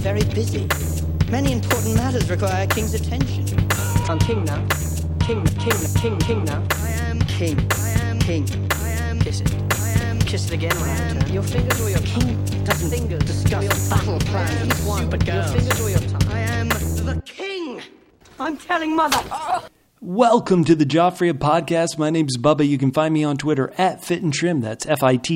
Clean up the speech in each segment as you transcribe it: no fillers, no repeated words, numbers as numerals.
very busy. Many important matters require a king's attention. I'm king now. King now. I am king. I am king. I am. Kiss it. I am. Kiss it again when I return. Your fingers or your King doesn't fingers discuss your battle plans with one. stupid Your girls. fingers or your tongue. I am the king. I'm telling mother. Welcome to the Joffrey Podcast. My name's Bubba. You can find me on Twitter at Fit and Trim. That's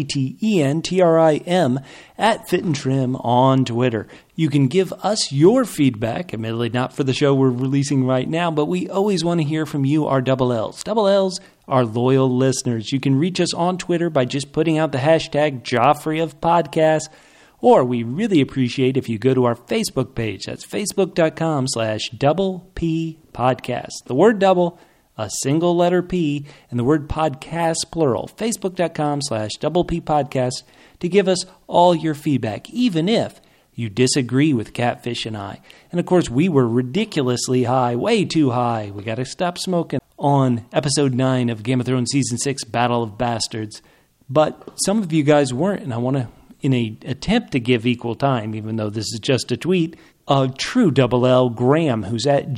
FITTENTRIM at Fit and Trim on Twitter. You can give us your feedback, admittedly not for the show we're releasing right now, but we always want to hear from you, our double L's. Double L's are loyal listeners. You can reach us on Twitter by just putting out the hashtag Joffrey of Podcasts, or we really appreciate if you go to our Facebook page. That's facebook.com/double P podcast. The word double, a single letter P, and the word podcast, plural. Facebook.com/double P podcast to give us all your feedback, even if you disagree with Catfish and I. And of course, we were ridiculously high, way too high. We got to stop smoking on episode 9 of Game of Thrones Season 6, Battle of Bastards. But some of you guys weren't, and I want to, in an attempt to give equal time, even though this is just a tweet, a true double L, Graham, who's at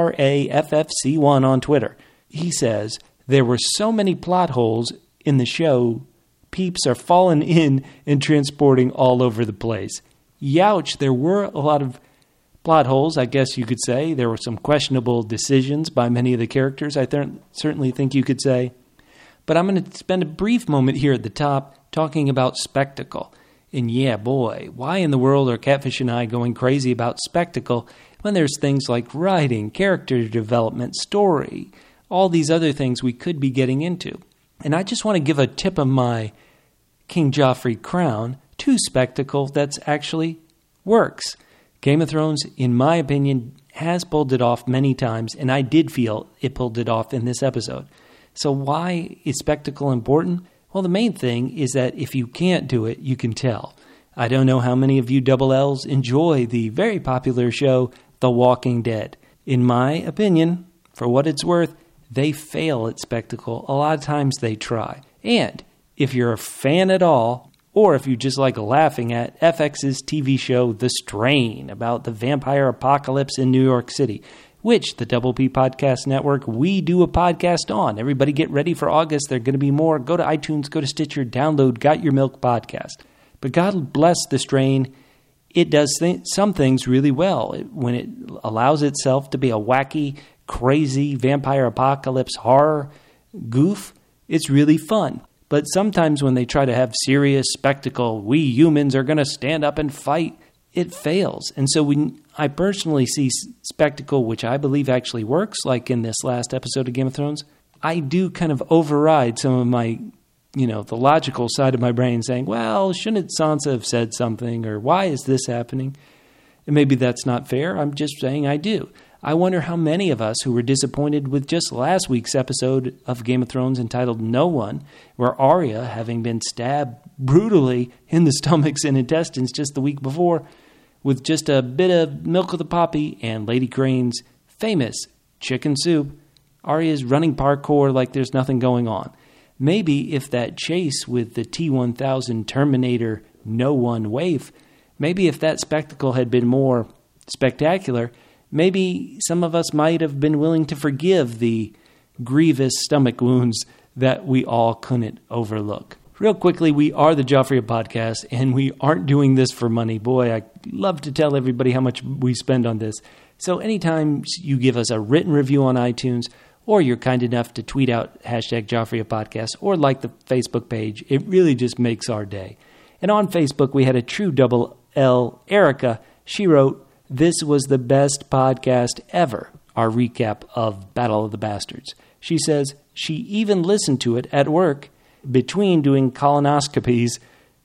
GRAFFC1 on Twitter. He says, there were so many plot holes in the show, peeps are falling in and transporting all over the place. Youch, there were a lot of plot holes, I guess you could say. There were some questionable decisions by many of the characters, I certainly think you could say. But I'm going to spend a brief moment here at the top talking about spectacle. And yeah, boy, why in the world are Catfish and I going crazy about spectacle when there's things like writing, character development, story, all these other things we could be getting into? And I just want to give a tip of my King Joffrey crown to spectacle that's actually works. Game of Thrones, in my opinion, has pulled it off many times, and I did feel it pulled it off in this episode. So why is spectacle important? Well, the main thing is that if you can't do it, you can tell. I don't know how many of you double L's enjoy the very popular show, The Walking Dead. In my opinion, for what it's worth, they fail at spectacle. A lot of times they try. And if you're a fan at all, or if you just like laughing at FX's TV show, The Strain, about the vampire apocalypse in New York City, which the Double P Podcast Network, we do a podcast on. Everybody get ready for August. There are going to be more. Go to iTunes, go to Stitcher, download Got Your Milk podcast. But God bless The Strain. It does some things really well. When it allows itself to be a wacky, crazy vampire apocalypse horror goof, it's really fun. But sometimes when they try to have serious spectacle, we humans are going to stand up and fight, it fails. And so I personally see spectacle, which I believe actually works, like in this last episode of Game of Thrones, I do kind of override some of my, the logical side of my brain saying, well, shouldn't Sansa have said something, or why is this happening? And maybe that's not fair. I'm just saying I do. I wonder how many of us who were disappointed with just last week's episode of Game of Thrones entitled No One, where Arya, having been stabbed brutally in the stomachs and intestines just the week before, with just a bit of milk of the poppy and Lady Crane's famous chicken soup, Arya's running parkour like there's nothing going on. Maybe if that chase with the T-1000 Terminator No One waif, maybe if that spectacle had been more spectacular, maybe some of us might have been willing to forgive the grievous stomach wounds that we all couldn't overlook. Real quickly, we are the Joffrey Podcast, and we aren't doing this for money. Boy, I love to tell everybody how much we spend on this. So anytime you give us a written review on iTunes, or you're kind enough to tweet out hashtag Joffrey Podcast, or like the Facebook page, it really just makes our day. And on Facebook, we had a true double L, Erica. She wrote, "This was the best podcast ever," our recap of Battle of the Bastards. She says she even listened to it at work between doing colonoscopies,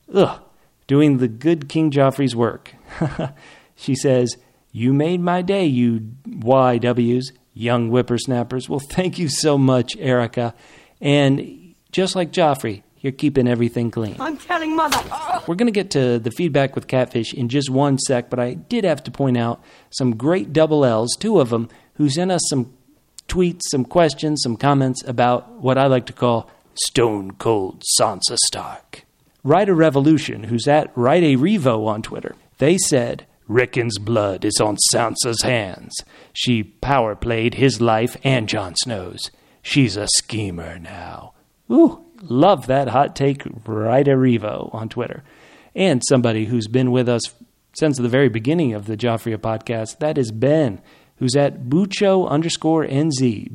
doing the good King Joffrey's work. She says, "You made my day, you YWs, young whippersnappers." Well, thank you so much, Erica. And just like Joffrey, you're keeping everything clean. I'm telling mother. We're going to get to the feedback with Catfish in just one sec, but I did have to point out some great double L's, 2 of them, who sent us some tweets, some questions, some comments about what I like to call Stone Cold Sansa Stark. Write a Revolution, who's at Write a Revo on Twitter. They said, Rickon's blood is on Sansa's hands. She power played his life and Jon Snow's. She's a schemer now. Ooh, love that hot take right Revo on Twitter. And somebody who's been with us since the very beginning of the Joffrey podcast, that is Ben, who's at Bucho_NZ,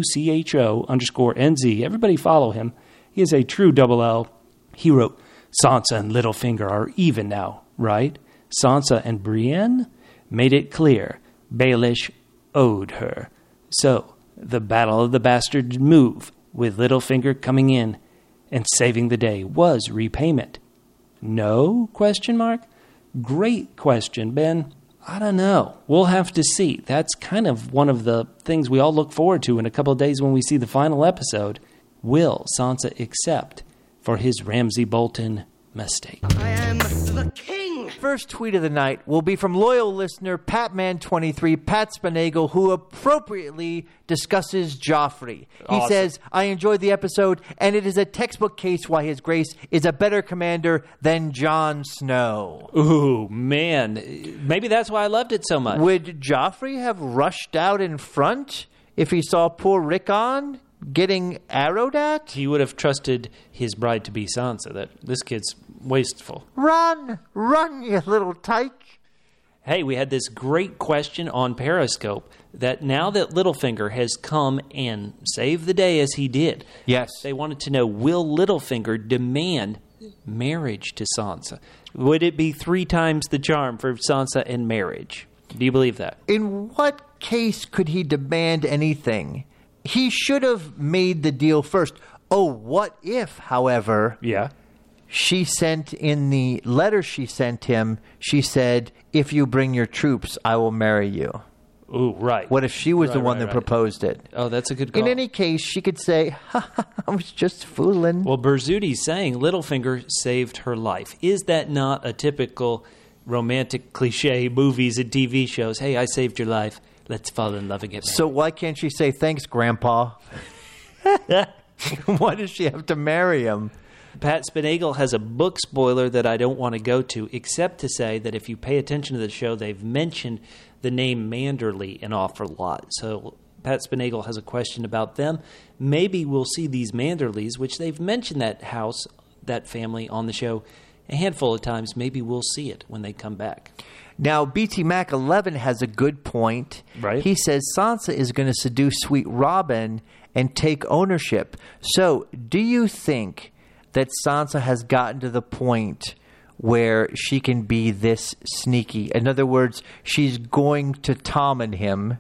BUCHO_NZ. Everybody follow him. He is a true double L. He wrote, Sansa and Littlefinger are even now, right? Sansa and Brienne made it clear Baelish owed her. So, the Battle of the Bastards move, with Littlefinger coming in and saving the day, was repayment. No? ? Great question, Ben. I don't know. We'll have to see. That's kind of one of the things we all look forward to in a couple of days when we see the final episode. Will Sansa accept for his Ramsay Bolton mistake? I am the king. First tweet of the night will be from loyal listener Patman23, Pat Spinagle, who appropriately discusses Joffrey. He says, I enjoyed the episode, and it is a textbook case why His Grace is a better commander than Jon Snow. Ooh, man. Maybe that's why I loved it so much. Would Joffrey have rushed out in front if he saw poor Rickon getting arrowed at? He would have trusted his bride to be Sansa, that this kid's wasteful. Run, you little tyke. Hey, we had this great question on Periscope that now that Littlefinger has come and saved the day as he did, yes, they wanted to know, will Littlefinger demand marriage to Sansa? Would it be 3 times the charm for Sansa in marriage? Do you believe that? In what case could he demand anything? He should have made the deal first. Oh, what if, however, she sent in the letter she sent him, she said, if you bring your troops, I will marry you. Ooh, right. What if she was the one that proposed it? Oh, that's a good call. In any case, she could say, ha, I was just fooling. Well, Berzuti's saying Littlefinger saved her life. Is that not a typical romantic cliche movies and TV shows? Hey, I saved your life. Let's fall in love and get married. So why can't she say, thanks, Grandpa? Why does she have to marry him? Pat Spinagle has a book spoiler that I don't want to go to, except to say that if you pay attention to the show, they've mentioned the name Manderley an awful lot. So Pat Spinagle has a question about them. Maybe we'll see these Manderleys, which they've mentioned that house, that family on the show a handful of times. Maybe we'll see it when they come back. Now, BT Mac 11 has a good point. Right. He says Sansa is going to seduce Sweet Robin and take ownership. So, do you think that Sansa has gotten to the point where she can be this sneaky? In other words, she's going to Tommen him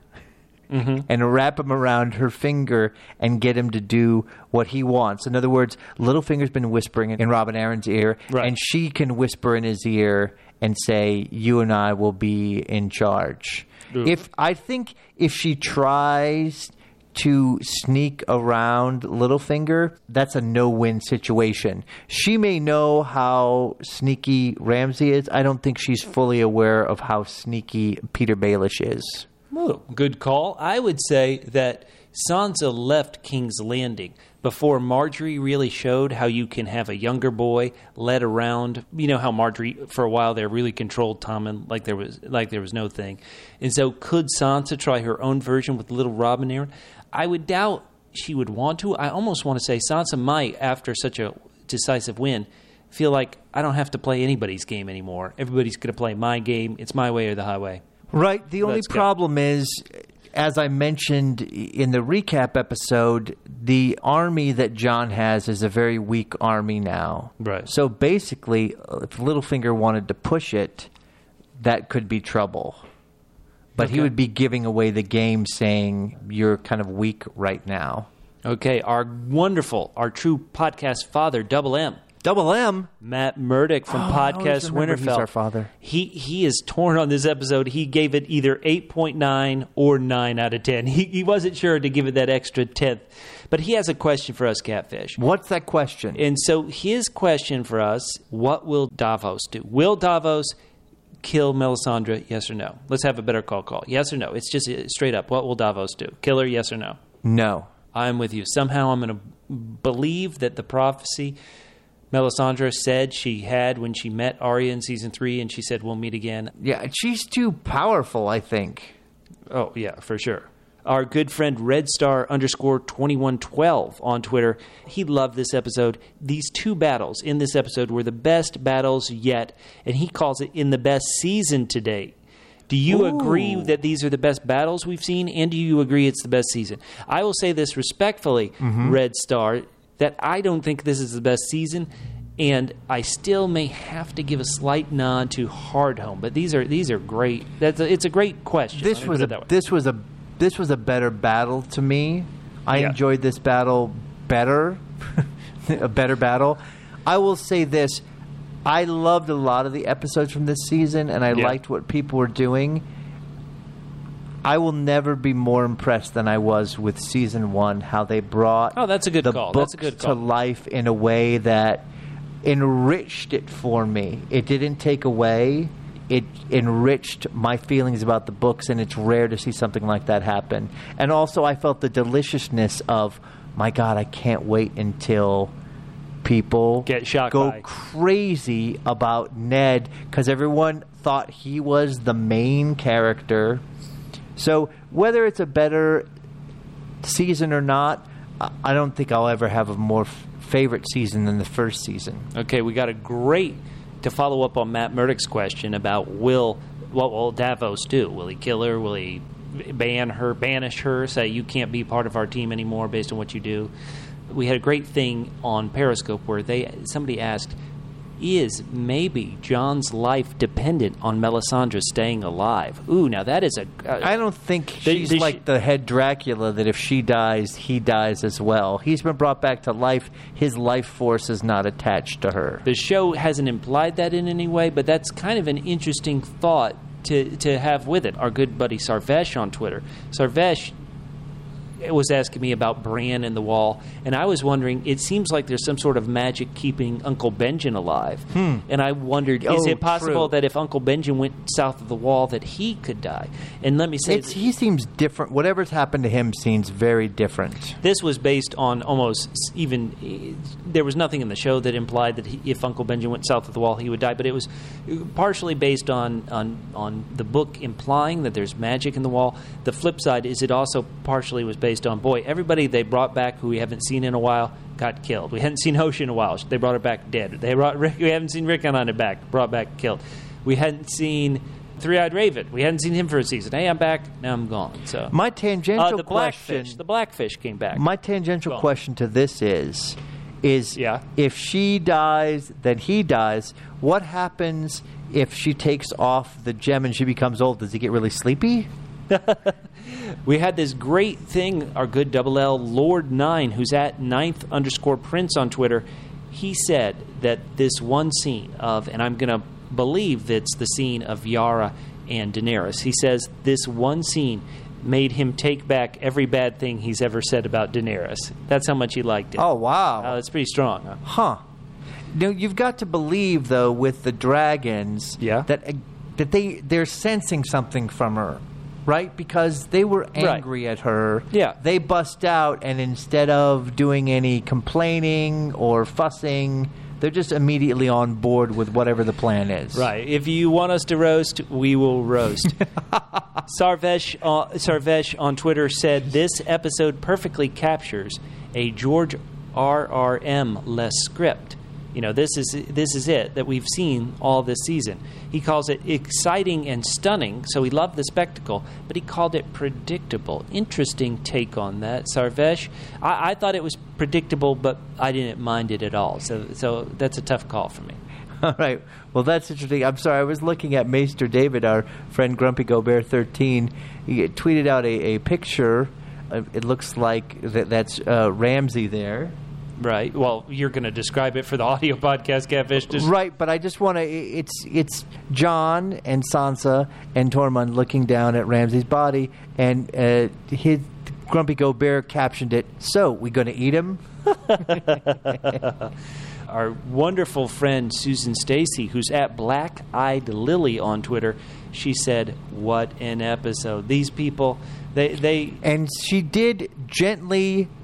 and wrap him around her finger and get him to do what he wants. In other words, Littlefinger's been whispering in Robin Arryn's ear, and she can whisper in his ear and say, you and I will be in charge. I think if she tries to sneak around Littlefinger, that's a no-win situation. She may know how sneaky Ramsay is. I don't think she's fully aware of how sneaky Peter Baelish is. Oh, good call. I would say that Sansa left King's Landing before Marjorie really showed how you can have a younger boy led around. You know how Marjorie, for a while there, really controlled Tommen like there was no thing. And so could Sansa try her own version with little Robin Arryn? I would doubt she would want to. I almost want to say Sansa might, after such a decisive win, feel like I don't have to play anybody's game anymore. Everybody's going to play my game. It's my way or the highway. Right. The only problem is, as I mentioned in the recap episode, the army that Jon has is a very weak army now. Right. So basically, if Littlefinger wanted to push it, that could be trouble. But he would be giving away the game, saying, you're kind of weak right now. Okay, our true podcast father, Double M. Double M? Matt Murdock from Podcast Winterfell. He's our father. He is torn on this episode. He gave it either 8.9 or 9 out of 10. He wasn't sure to give it that extra 10th. But he has a question for us, Catfish. What's that question? And so his question for us, what will Davos do? Will Davos kill Melisandre, yes or no? Let's have a better call. Yes or no? It's just straight up. What will Davos do? Kill her, yes or no? No. I'm with you. Somehow I'm going to believe that the prophecy Melisandre said she had when she met Arya in season 3, and she said, we'll meet again. Yeah, she's too powerful, I think. Oh, yeah, for sure. Our good friend RedStar_2112 on Twitter, he loved this episode. These 2 battles in this episode were the best battles yet, and he calls it in the best season to date. Do you agree that these are the best battles we've seen, and do you agree it's the best season? I will say this respectfully, Red Star, that I don't think this is the best season, and I still may have to give a slight nod to Hardhome. But these are great. It's a great question. This was a better battle to me. I enjoyed this battle better, a better battle. I will say this. I loved a lot of the episodes from this season, and I liked what people were doing. I will never be more impressed than I was with season 1, how they brought that's a good the call. books That's a good call. to life in a way that enriched it for me. It didn't take away. It enriched my feelings about the books, and it's rare to see something like that happen. And also, I felt the deliciousness of, my God, I can't wait until people get shocked go by. crazy about Ned, because everyone thought he was the main character. So whether it's a better season or not, I don't think I'll ever have a more favorite season than the first season. Okay, we got a great, to follow up on Matt Murdock's question about what will Davos do? Will he kill her? Will he banish her, say you can't be part of our team anymore based on what you do? We had a great thing on Periscope where somebody asked, is maybe Jon's life dependent on Melisandre staying alive? Ooh, now that is I don't think she's like the head Dracula that if she dies, he dies as well. He's been brought back to life. His life force is not attached to her. The show hasn't implied that in any way, but that's kind of an interesting thought to have with it. Our good buddy Sarvesh on Twitter. Sarvesh was asking me about Bran and the Wall, and I was wondering, it seems like there's some sort of magic keeping Uncle Benjen alive. And I wondered, is it possible that if Uncle Benjen went south of the Wall that he could die? And let me say, he seems different. Whatever's happened to him seems very different. This was based on almost even, there was nothing in the show that implied that if Uncle Benjen went south of the Wall, he would die, but it was partially based on the book implying that there's magic in the Wall. The flip side is it also partially was based on, everybody they brought back who we haven't seen in a while got killed. We hadn't seen Hoshi in a while. They brought her back dead. We haven't seen Rickon on it back, brought back killed. We hadn't seen Three-Eyed Raven. We hadn't seen him for a season. Hey, I'm back. Now I'm gone. So my tangential question... The Blackfish came back. My tangential question to this is if she dies, then he dies. What happens if she takes off the gem and she becomes old? Does he get really sleepy? We had this great thing, our good Double L Lord 9, who's at 9th_Prince on Twitter. He said that this one scene of, and I'm going to believe that's the scene of Yara and Daenerys. He says this one scene made him take back every bad thing he's ever said about Daenerys. That's how much he liked it. Oh, wow. That's pretty strong. Huh? Now, you've got to believe, though, with the dragons, that they're sensing something from her. Right? Because they were angry at her. Yeah. They bust out, and instead of doing any complaining or fussing, they're just immediately on board with whatever the plan is. Right. If you want us to roast, we will roast. Sarvesh on Twitter said, this episode perfectly captures a George R.R.M-less script. This is it that we've seen all this season. He calls it exciting and stunning, so he loved the spectacle, but he called it predictable. Interesting take on that, Sarvesh. I thought it was predictable, but I didn't mind it at all. So that's a tough call for me. All right. Well, that's interesting. I'm sorry. I was looking at Maester David, our friend Grumpy Gobert 13. He tweeted out a picture. It looks like that's Ramsay there. Right. Well, you're going to describe it for the audio podcast, Catfish. Right, but I just want to... It's Jon and Sansa and Tormund looking down at Ramsay's body, and his Grumpy Gobert captioned it, "So, we going to eat him?" Our wonderful friend Susan Stacy, who's at Black Eyed Lily on Twitter, she said, "What an episode! These people, they..." And she did gently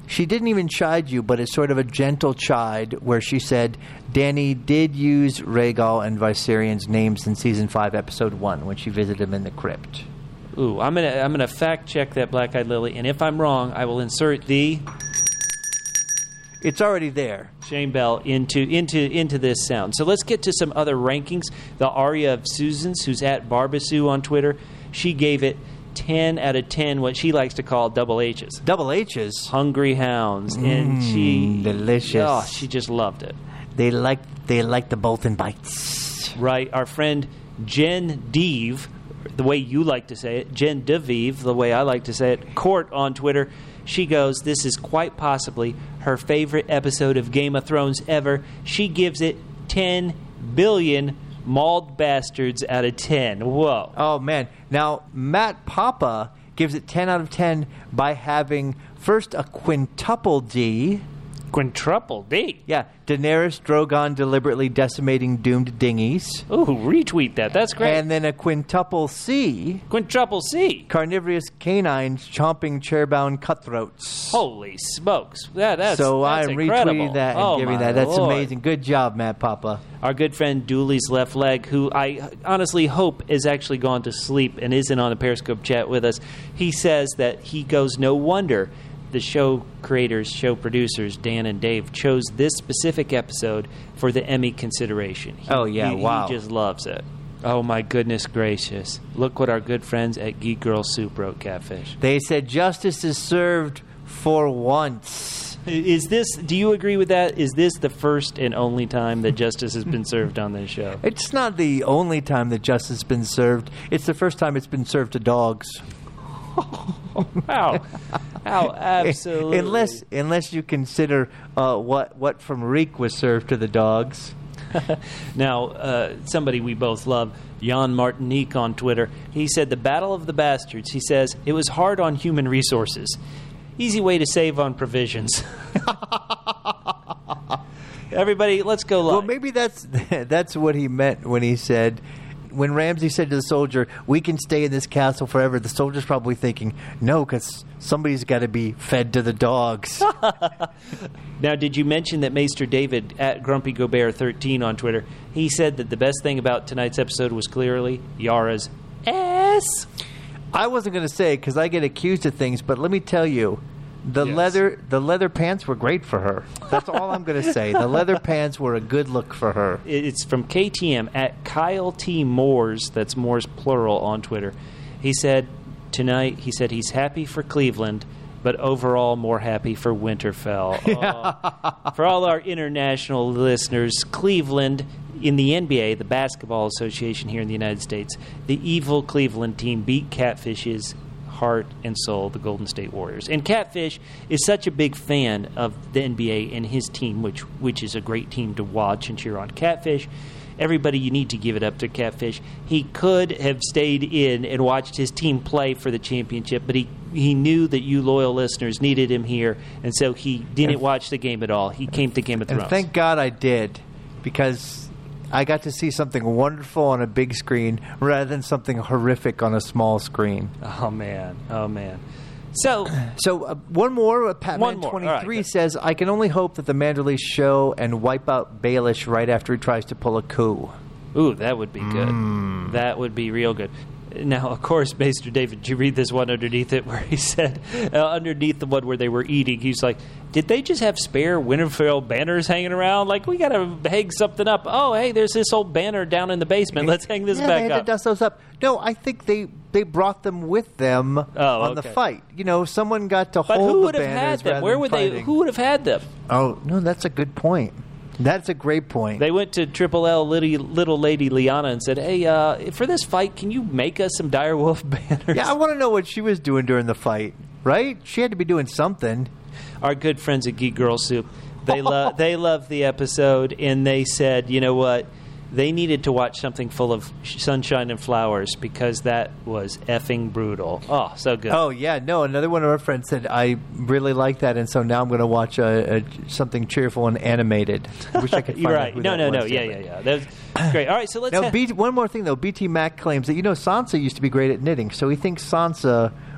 she didn't even chide you, but it's sort of a gentle chide where she said Danny did use Rhaegal and Viserion's names in Season 5, Episode 1 when she visited him in the crypt. Ooh, I'm gonna fact check that, Black-Eyed Lily, and if I'm wrong, I will insert the It's already there. shame bell into this sound. So let's get to some other rankings. The Aria of Susans, who's at Barbasue on Twitter, she gave it 10 out of 10, what she likes to call double H's. Double H's. Hungry Hounds, and she delicious. Oh, she just loved it. They like the Bolton bites. Right, our friend Jen Deeve, the way you like to say it, Jen Devive, the way I like to say it, Court on Twitter. She goes, this is quite possibly her favorite episode of Game of Thrones ever. She gives it 10 billion mauled bastards out of 10. Whoa. Oh, man. Now, Matt Papa gives it 10 out of 10 by having first a quintuple D. Quintuple D. Yeah, Daenerys Drogon deliberately decimating doomed dinghies. Ooh, retweet that. That's great. And then a quintuple C. Quintuple C. Carnivorous canines chomping chairbound cutthroats. Holy smokes. That's so I'm incredible. retweeting that and oh, giving my that. That's Lord. amazing. Good job, Matt Papa. Our good friend Dooley's Left Leg, who I honestly hope is actually gone to sleep and isn't on the Periscope chat with us, he says that he goes, no wonder the show creators, show producers, Dan and Dave, chose this specific episode for the Emmy consideration. Wow. He just loves it. Oh, my goodness gracious. Look what our good friends at Geek Girl Soup wrote, Catfish. They said justice is served for once. Is this, do you agree with that? Is this the first and only time that justice has been served on this show? It's not the only time that justice has been served. It's the first time it's been served to dogs. How absolutely. Unless you consider what from Reek was served to the dogs. Now, somebody we both love, Jan Martinique on Twitter, he said, the Battle of the Bastards, he says, it was hard on human resources. Easy way to save on provisions. Everybody, let's go live. Well, maybe that's what he meant when he said, when Ramsay said to the soldier, we can stay in this castle forever, the soldier's probably thinking, no, because somebody's got to be fed to the dogs. Now, did you mention that Maester David at Grumpy Gobert 13 on Twitter, he said that the best thing about tonight's episode was clearly Yara's ass? I wasn't going to say because I get accused of things, but let me tell you, the leather pants were great for her. That's all I'm going to say. The leather pants were a good look for her. It's from KTM at Kyle T. Moores, that's Moores plural on Twitter. He said tonight, he's happy for Cleveland, but overall more happy for Winterfell. Oh. For all our international listeners, Cleveland in the NBA, the Basketball Association here in the United States, the evil Cleveland team beat Catfish's heart and soul, the Golden State Warriors. And Catfish is such a big fan of the NBA and his team, which is a great team to watch and cheer on. Catfish, everybody, you need to give it up to Catfish. He could have stayed in and watched his team play for the championship, but he knew that you loyal listeners needed him here, and so he didn't watch the game at all. He came to Game of Thrones. And thank God I did, because I got to see something wonderful on a big screen rather than something horrific on a small screen. Oh, man. So one more. Patman 23 right, says, I can only hope that the Manderleys show and wipe out Baelish right after he tries to pull a coup. Ooh, that would be good. That would be real good. Now, of course, Maester David, did you read this one underneath it where he said, underneath the one where they were eating, he's like, did they just have spare Winterfell banners hanging around? Like, we got to hang something up. Oh, hey, there's this old banner down in the basement. Let's hang this back they had up. to dust those up. No, I think they brought them with them on the fight. You know, someone got to but hold who would the have had banners them? rather Where than would fighting. they? Who would have had them? Oh, no, that's a good point. That's a great point. They went to Triple L Little Lady Liana and said, hey, for this fight, can you make us some Direwolf banners? Yeah, I want to know what she was doing during the fight, right? She had to be doing something. Our good friends at Geek Girl Soup, they loved the episode, and they said, you know what? They needed to watch something full of sunshine and flowers because that was effing brutal. Oh, so good. Oh, yeah. No, another one of our friends said, I really like that, and so now I'm going to watch something cheerful and animated. I wish I could find You're out right. who No. that was. Yeah. That's great. All right, so let's... Now, one more thing, though. BT Mac claims that, Sansa used to be great at knitting, so he thinks Sansa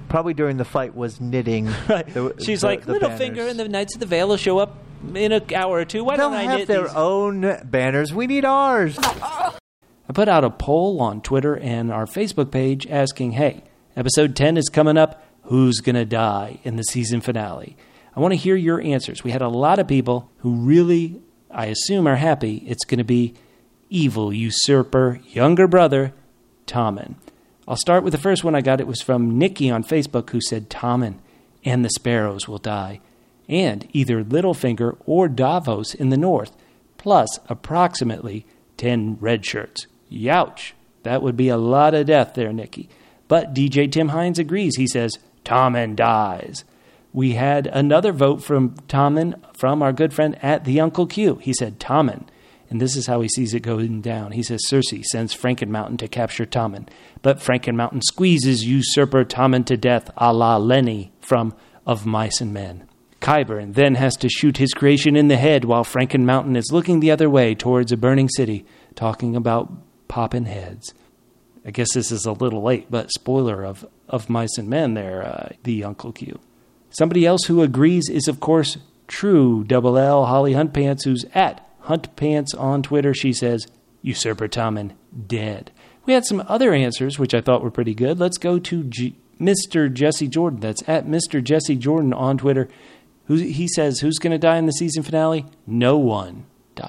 probably during the fight was knitting. She's like, Littlefinger and the Knights of the Vale will show up in an hour or two. Why They'll don't I have knit their these? own banners. We need ours. I put out a poll on Twitter and our Facebook page asking, hey, episode 10 is coming up. Who's going to die in the season finale? I want to hear your answers. We had a lot of people who really, I assume, are happy it's going to be evil usurper, younger brother, Tommen. I'll start with the first one I got. It was from Nikki on Facebook, who said Tommen and the Sparrows will die, and either Littlefinger or Davos in the north, plus approximately 10 red shirts. Youch! That would be a lot of death there, Nikki. But DJ Tim Hines agrees. He says, Tommen dies. We had another vote from Tommen from our good friend at the Uncle Q. He said Tommen, and this is how he sees it going down. He says Cersei sends Frankenmountain to capture Tommen, but Frankenmountain squeezes usurper Tommen to death a la Lenny from Of Mice and Men. Qyburn then has to shoot his creation in the head while Frankenmountain is looking the other way towards a burning city, talking about popping heads. I guess this is a little late, but spoiler of Mice and Men there, the Uncle Q. Somebody else who agrees is, of course, True Double L Holly Huntpants, who's at Huntpants on Twitter. She says, Usurper Tommen, dead. We had some other answers, which I thought were pretty good. Let's go to Mr. Jesse Jordan. That's at Mr. Jesse Jordan on Twitter. He says, who's going to die in the season finale? No one. ...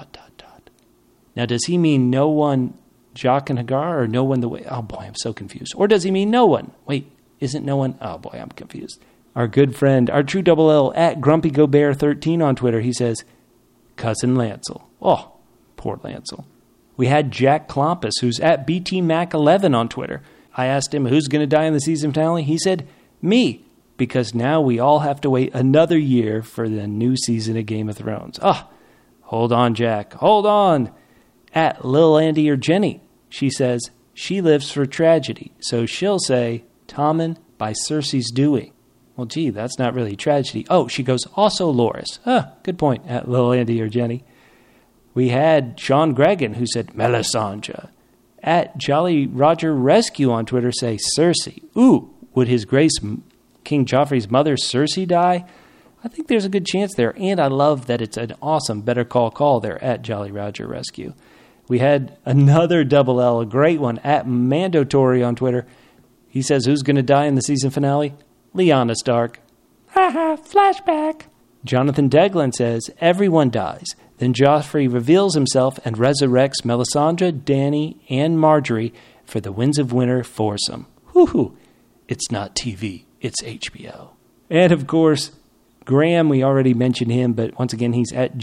Now, does he mean no one Jaqen and Hagar, or no one the way? Oh, boy, I'm so confused. Or does he mean no one? Wait, isn't no one? Oh, boy, I'm confused. Our good friend, our True Double L, at GrumpyGoBear13 on Twitter, he says, Cousin Lancel. Oh, poor Lancel. We had Jack Klompus, who's at BTMac11 on Twitter. I asked him who's going to die in the season finale. He said, me, because now we all have to wait another year for the new season of Game of Thrones. Oh, hold on, Jack. Hold on. At Lil Andy or Jenny, she says, she lives for tragedy, so she'll say, Tommen by Cersei's doing. Well, gee, that's not really tragedy. Oh, she goes, also Loras. Good point, at Lil Andy or Jenny. We had Sean Gregan, who said, Melisandre. At Jolly Roger Rescue on Twitter say, Cersei. Ooh, would His Grace King Joffrey's mother, Cersei, die? I think there's a good chance there, and I love that it's an awesome Better Call there at Jolly Roger Rescue. We had another Double L, a great one, at Mandotory on Twitter. He says, who's going to die in the season finale? Lyanna Stark. Haha, flashback. Jonathan Deglan says, everyone dies. Then Joffrey reveals himself and resurrects Melisandre, Dany, and Marjorie for the Winds of Winter foursome. Whoo-hoo. It's not TV, it's HBO. And, of course, Graham, we already mentioned him, but once again, he's at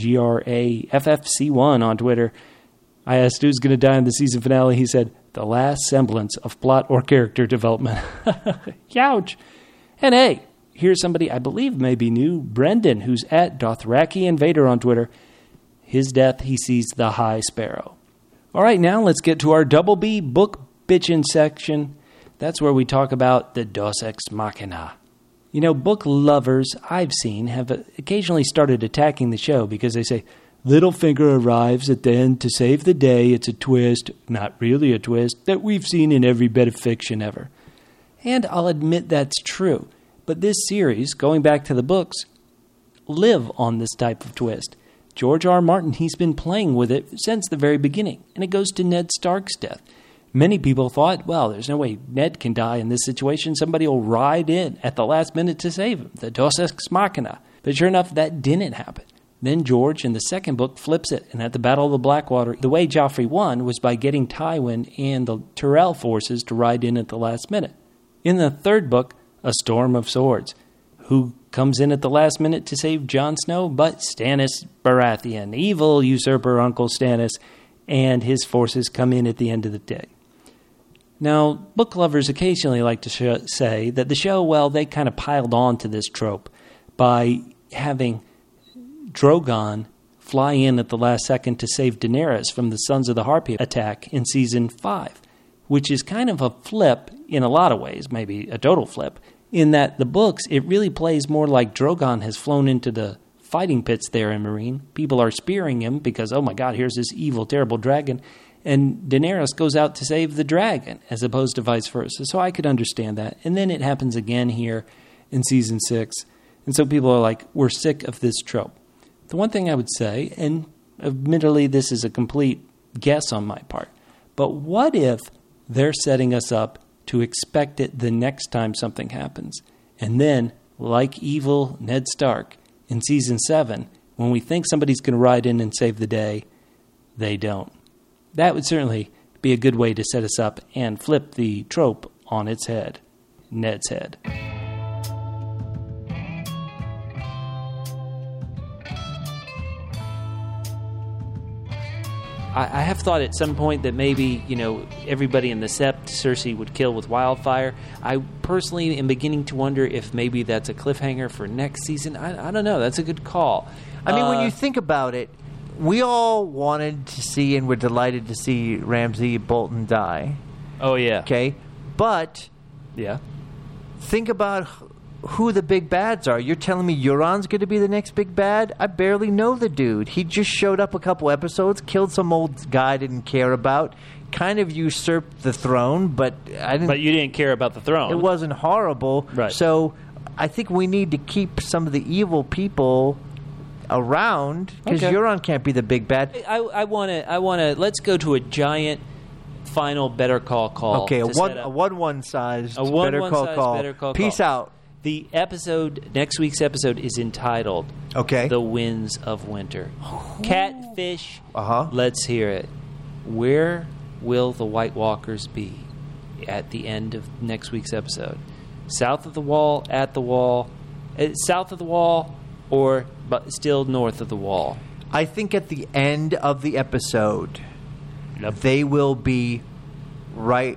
GRAFFC1 on Twitter. I asked who's going to die in the season finale. He said, the last semblance of plot or character development. Youch. And hey, here's somebody I believe may be new, Brendan, who's at Dothraki Invader on Twitter. His death, he sees the High Sparrow. All right, now let's get to our Double B book bitchin' section. That's where we talk about the Deus Ex Machina. You know, book lovers I've seen have occasionally started attacking the show because they say, Littlefinger arrives at the end to save the day. It's a twist, not really a twist, that we've seen in every bit of fiction ever. And I'll admit that's true. But this series, going back to the books, live on this type of twist. George R. Martin, he's been playing with it since the very beginning, and it goes to Ned Stark's death. Many people thought, well, there's no way Ned can die in this situation. Somebody will ride in at the last minute to save him, the Deus Ex Machina. But sure enough, that didn't happen. Then George, in the second book, flips it, and at the Battle of the Blackwater, the way Joffrey won was by getting Tywin and the Tyrell forces to ride in at the last minute. In the third book, A Storm of Swords, who comes in at the last minute to save Jon Snow, but Stannis Baratheon, evil usurper Uncle Stannis, and his forces come in at the end of the day. Now, book lovers occasionally like to say that the show, well, they kind of piled on to this trope by having Drogon fly in at the last second to save Daenerys from the Sons of the Harpy attack in Season 5, which is kind of a flip in a lot of ways, maybe a total flip, in that the books, it really plays more like Drogon has flown into the fighting pits there in Meereen. People are spearing him because, oh my God, here's this evil, terrible dragon. And Daenerys goes out to save the dragon as opposed to vice versa. So I could understand that. And then it happens again here in season 6. And so people are like, we're sick of this trope. The one thing I would say, and admittedly this is a complete guess on my part, but what if they're setting us up to expect it the next time something happens? And then, like evil Ned Stark in season 7, when we think somebody's going to ride in and save the day, they don't. That would certainly be a good way to set us up and flip the trope on its head. Ned's head. I have thought at some point that maybe, everybody in the Sept Cersei would kill with wildfire. I personally am beginning to wonder if maybe that's a cliffhanger for next season. I don't know. That's a good call. I mean, when you think about it, we all wanted to see and were delighted to see Ramsay Bolton die. Oh, yeah. Okay? But yeah, think about who the big bads are. You're telling me Euron's going to be the next big bad? I barely know the dude. He just showed up a couple episodes, killed some old guy I didn't care about, kind of usurped the throne, but I didn't. But you didn't care about the throne. It wasn't horrible. Right. So I think we need to keep some of the evil people around because Euron can't be the big bad. I want to. Let's go to a giant final Better Call Call. Okay, a one sized Better Call Call. Peace out. The episode, next week's episode, is entitled The Winds of Winter. Catfish. Let's hear it. Where will the White Walkers be at the end of next week's episode? South of the Wall, at the Wall, south of the Wall, or but still north of the Wall? I think at the end of the episode, they will be right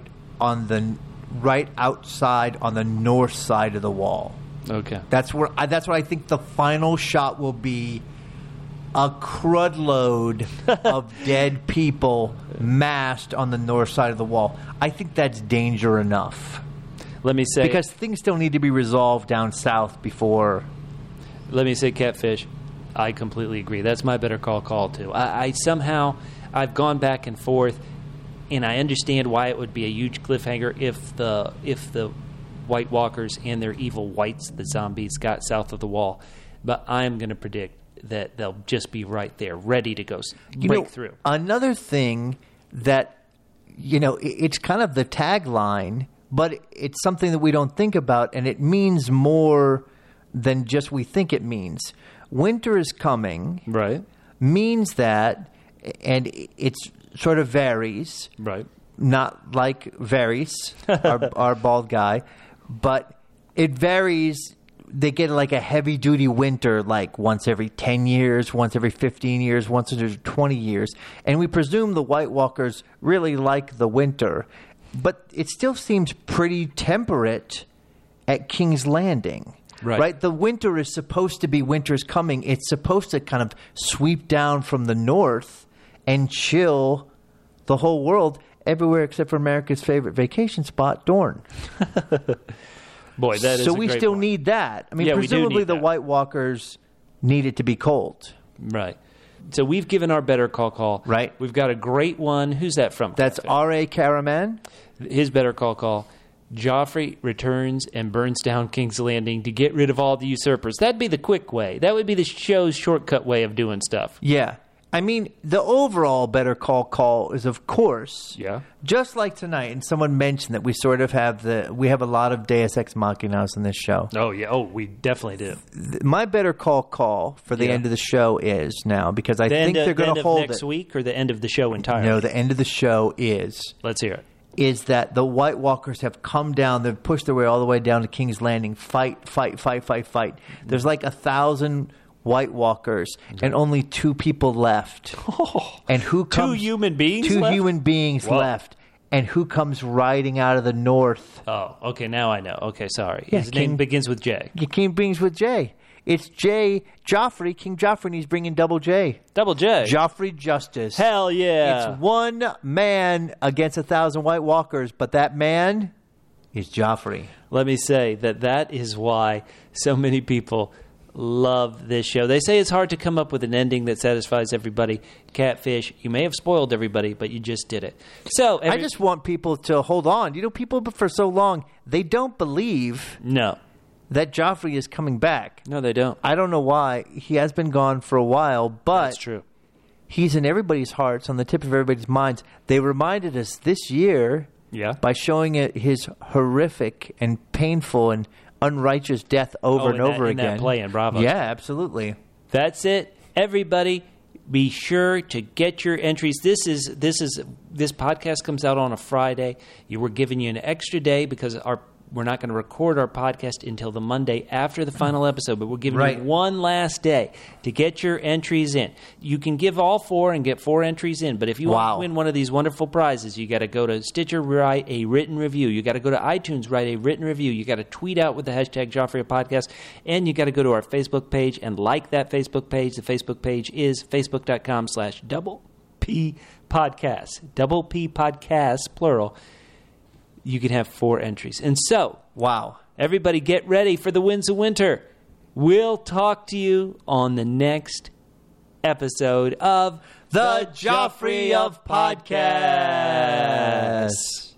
outside on the north side of the wall. Okay. That's what I think the final shot will be. A crud load of dead people massed on the north side of the wall. I think that's danger enough. Let me say, because things still need to be resolved down south before. Let me say, Catfish, I completely agree. That's my Better Call too. I've gone back and forth, and I understand why it would be a huge cliffhanger if the White Walkers and their evil whites, the zombies, got south of the wall. But I'm going to predict that they'll just be right there, ready to go break through. Another thing that, it's kind of the tagline, but it's something that we don't think about, and it means more than just we think it means. Winter is coming. Right. Means that, and it sort of varies. Right. Not like Varys, our bald guy, but it varies. They get like a heavy-duty winter like once every 10 years, once every 15 years, once every 20 years. And we presume the White Walkers really like the winter. But it still seems pretty temperate at King's Landing. Right? The winter is supposed to be winter's coming. It's supposed to kind of sweep down from the north and chill the whole world everywhere except for America's favorite vacation spot, Dorne. Boy, that is so a we great still point. need that. I mean, Yeah, presumably the that. White Walkers need it to be cold. Right. So we've given our Better Call. Right. We've got a great one. Who's that from? That's R.A. Karaman. His Better Call. Joffrey returns and burns down King's Landing to get rid of all the usurpers. That'd be the quick way. That would be the show's shortcut way of doing stuff. Yeah. I mean, the overall Better Call is, of course, just like tonight, and someone mentioned that we sort of have a lot of Deus Ex Machinas in this show. Oh, yeah. Oh, we definitely do. My Better Call for the end of the show is now, because I think they're going to hold it. Next week or the end of the show entirely? No, the end of the show is. Let's hear it. Is that the White Walkers have come down, they've pushed their way all the way down to King's Landing, fight. There's like 1,000 White Walkers and only 2 people left. And who comes? 2 human beings Two left? human beings left. And who comes riding out of the north? Oh, okay, now I know. Okay, sorry. Yeah, His name begins with J. King begins with J. It's Joffrey, King Joffrey, and he's bringing Double J. Double J. Joffrey Justice. Hell yeah. It's one man against 1,000 White Walkers, but that man is Joffrey. Let me say that is why so many people love this show. They say it's hard to come up with an ending that satisfies everybody. Catfish, you may have spoiled everybody, but you just did it. So I just want people to hold on. You know, people for so long, they don't believe No. that Joffrey is coming back. No, they don't. I don't know why. He has been gone for a while, but That's true. he's in everybody's hearts, on the tip of everybody's minds. They reminded us this year Yeah. by showing it his horrific and painful and unrighteous death over and over in again. that play in Bravo. Yeah, absolutely. That's it. Everybody, be sure to get your entries. This podcast comes out on a Friday. We're giving you an extra day because we're not going to record our podcast until the Monday after the final episode, but we're giving Right. you one last day to get your entries in. You can give all 4 and get 4 entries in, but if you want to win one of these wonderful prizes, you got to go to Stitcher, write a written review. You got to go to iTunes, write a written review. You got to tweet out with the hashtag Joffrey Podcast, and you got to go to our Facebook page and like that Facebook page. The Facebook page is facebook.com/double P podcast. Double P podcast, plural. You can have 4 entries. And so, Wow. everybody get ready for the Winds of Winter. We'll talk to you on the next episode of The Joffrey of Podcasts.